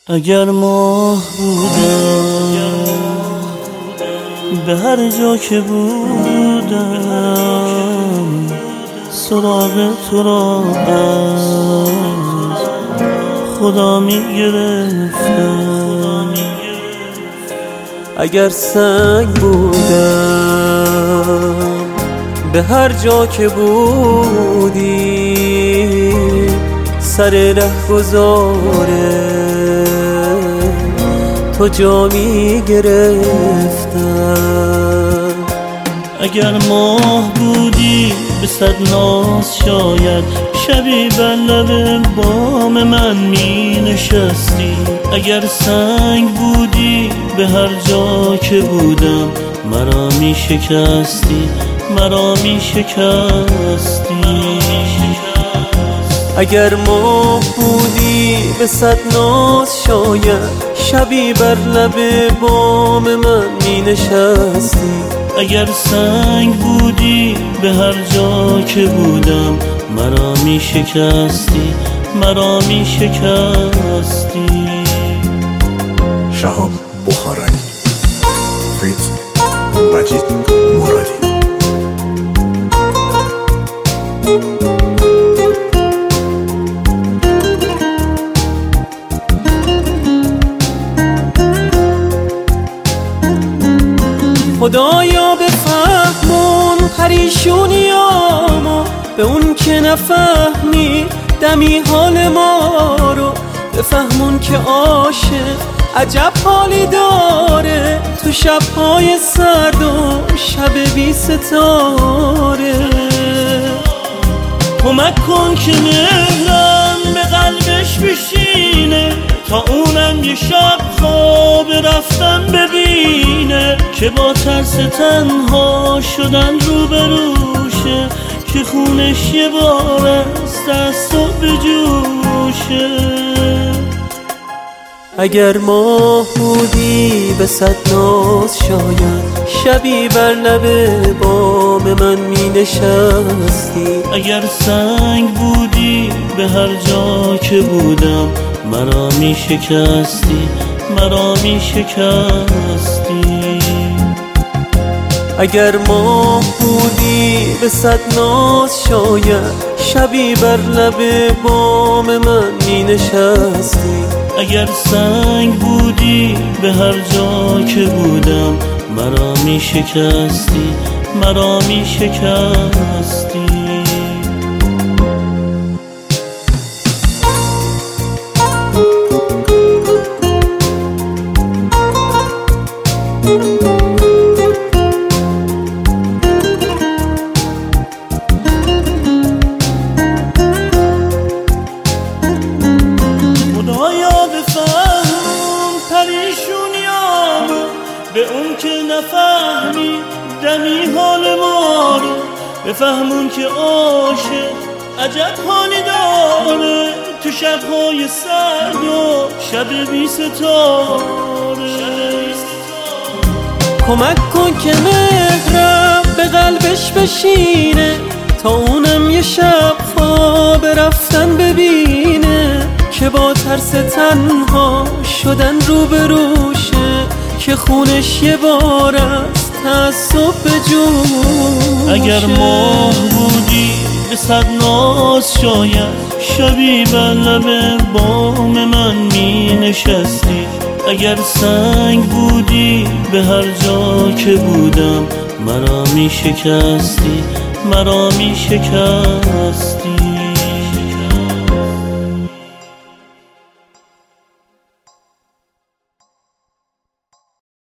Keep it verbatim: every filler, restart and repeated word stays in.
اگر ماه بودم به هر جا که بودم سراغ تو را از خدا می گرفتم. اگر سنگ بودم به هر جا که بودی سر رهگذاره تو جا می گرفتم. اگر ماه بودی به صد ناز شاید شبی بر لب بام من می نشستی. اگر سنگ بودی به هر جا که بودم مرا می شکستی، مرا می شکستی. اگر ماه بودی به صد ناز شاید شبی بر لب بام من می نشستی. اگر سنگ بودی به هر جا که بودم مرا می شکستی، مرا می شکستی. شهاب بخارانی فیت مجید مرادی. خدایا بفهمون پریشونیامو، به اون که نفهمی دمی حال ما رو. بفهمون که عاشق عجب حالی داره تو شبهای سرد و شب بی ستاره. کمک کن که مهرم به قلبش بشینه تا اونم یه شب خواب رفتن ببینه که با ترس تنها شدن روبروشه، که خونش یه بار از دست و بجوشه. اگر ماه بودی به صد ناز شاید شبی بر لب بام من می نشستی. اگر سنگ بودی به هر جا که بودم مرا می شکستی، مرا می شکستی. اگر ماه بودی به صد ناز شاید شبی بر لب بام من می نشستی. اگر سنگ بودی به هر جا که بودم مرا می شکستی، مرا می شکستی. به اون که نفهمی دمی حال ما رو. بفهمون که عاشق عجب حالی داره تو شبهای سرد و شب بی ستاره. کمک کن که مهرم به قلبش بشینه تا اونم یه شب خواب رفتن ببینه، که با ترس تنها شدن روبروشه، که خونش یه بار از تعصب بجوشه. اگر ماه بودی به صد ناز شاید شبی بر لب بام من می نشستی. اگر سنگ بودی به هر جا که بودم مرا می شکستی، مرا می شکستی.